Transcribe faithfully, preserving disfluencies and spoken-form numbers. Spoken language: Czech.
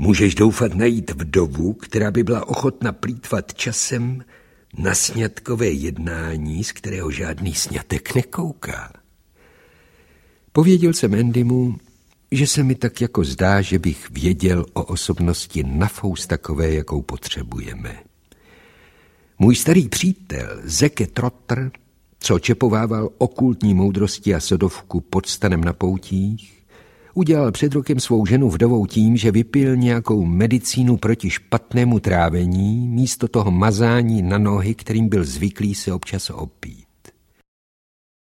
Můžeš doufat najít vdovu, která by byla ochotna plýtvat časem na sňatkové jednání, z kterého žádný sňatek nekouká. Pověděl jsem Andymu, že se mi tak jako zdá, že bych věděl o osobnosti nafous takové, jakou potřebujeme. Můj starý přítel Zeke Trotter, co čepovával okultní moudrosti a sodovku pod stanem na poutích, udělal před rokem svou ženu vdovou tím, že vypil nějakou medicínu proti špatnému trávení místo toho mazání na nohy, kterým byl zvyklý se občas opít.